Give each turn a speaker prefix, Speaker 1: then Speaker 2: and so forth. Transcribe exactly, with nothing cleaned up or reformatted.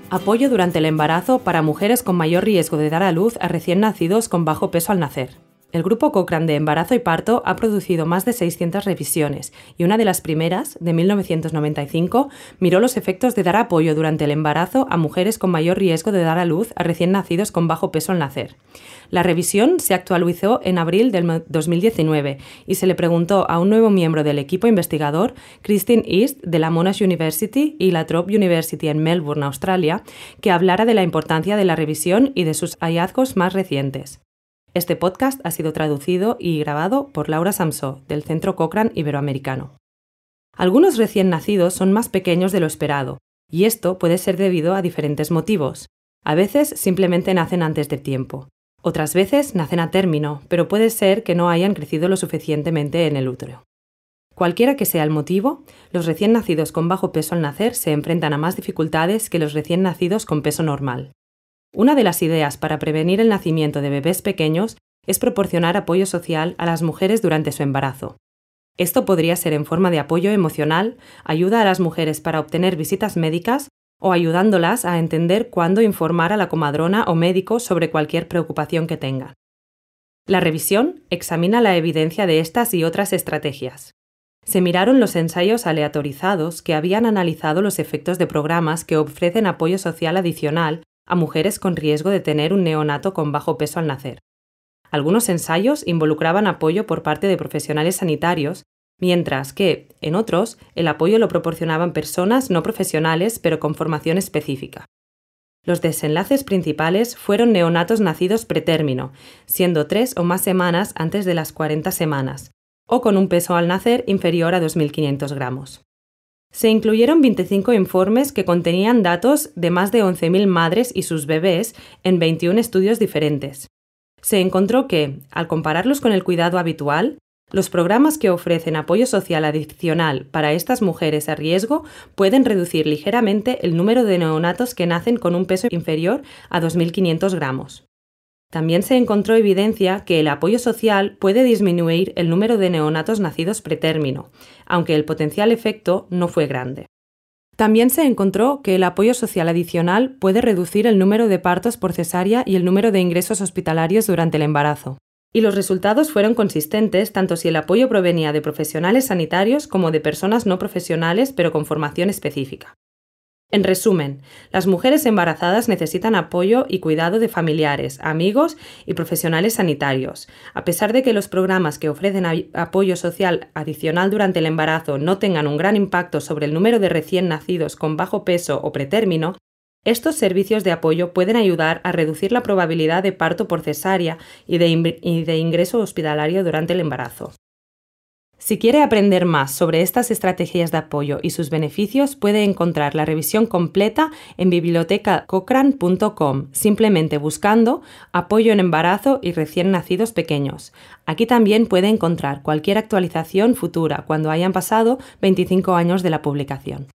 Speaker 1: Apoyo durante el embarazo para mujeres con mayor riesgo de dar a luz a recién nacidos con bajo peso al nacer. El Grupo Cochrane de Embarazo y Parto ha producido más de seiscientas revisiones y una de las primeras, de mil novecientos noventa y cinco, miró los efectos de dar apoyo durante el embarazo a mujeres con mayor riesgo de dar a luz a recién nacidos con bajo peso al nacer. La revisión se actualizó en abril del dos mil diecinueve y se le preguntó a un nuevo miembro del equipo investigador, Christine East, de la Monash University y la Trobe University en Melbourne, Australia, que hablara de la importancia de la revisión y de sus hallazgos más recientes. Este podcast ha sido traducido y grabado por Laura Samsó, del Centro Cochrane Iberoamericano. Algunos recién nacidos son más pequeños de lo esperado, y esto puede ser debido a diferentes motivos. A veces simplemente nacen antes de tiempo. Otras veces nacen a término, pero puede ser que no hayan crecido lo suficientemente en el útero. Cualquiera que sea el motivo, los recién nacidos con bajo peso al nacer se enfrentan a más dificultades que los recién nacidos con peso normal. Una de las ideas para prevenir el nacimiento de bebés pequeños es proporcionar apoyo social a las mujeres durante su embarazo. Esto podría ser en forma de apoyo emocional, ayuda a las mujeres para obtener visitas médicas o ayudándolas a entender cuándo informar a la comadrona o médico sobre cualquier preocupación que tengan. La revisión examina la evidencia de estas y otras estrategias. Se miraron los ensayos aleatorizados que habían analizado los efectos de programas que ofrecen apoyo social adicional a mujeres con riesgo de tener un neonato con bajo peso al nacer. Algunos ensayos involucraban apoyo por parte de profesionales sanitarios, mientras que, en otros, el apoyo lo proporcionaban personas no profesionales pero con formación específica. Los desenlaces principales fueron neonatos nacidos pretérmino, siendo tres o más semanas antes de las cuarenta semanas, o con un peso al nacer inferior a dos mil quinientos gramos. Se incluyeron veinticinco informes que contenían datos de más de once mil madres y sus bebés en veintiún estudios diferentes. Se encontró que, al compararlos con el cuidado habitual, los programas que ofrecen apoyo social adicional para estas mujeres a riesgo pueden reducir ligeramente el número de neonatos que nacen con un peso inferior a dos mil quinientos gramos. También se encontró evidencia que el apoyo social puede disminuir el número de neonatos nacidos pretérmino, aunque el potencial efecto no fue grande. También se encontró que el apoyo social adicional puede reducir el número de partos por cesárea y el número de ingresos hospitalarios durante el embarazo. Y los resultados fueron consistentes tanto si el apoyo provenía de profesionales sanitarios como de personas no profesionales pero con formación específica. En resumen, las mujeres embarazadas necesitan apoyo y cuidado de familiares, amigos y profesionales sanitarios. A pesar de que los programas que ofrecen apoyo social adicional durante el embarazo no tengan un gran impacto sobre el número de recién nacidos con bajo peso o pretérmino, estos servicios de apoyo pueden ayudar a reducir la probabilidad de parto por cesárea y de, y de ingreso hospitalario durante el embarazo. Si quiere aprender más sobre estas estrategias de apoyo y sus beneficios, puede encontrar la revisión completa en biblioteca cochrane punto com, simplemente buscando Apoyo en embarazo y recién nacidos pequeños. Aquí también puede encontrar cualquier actualización futura cuando hayan pasado veinticinco años de la publicación.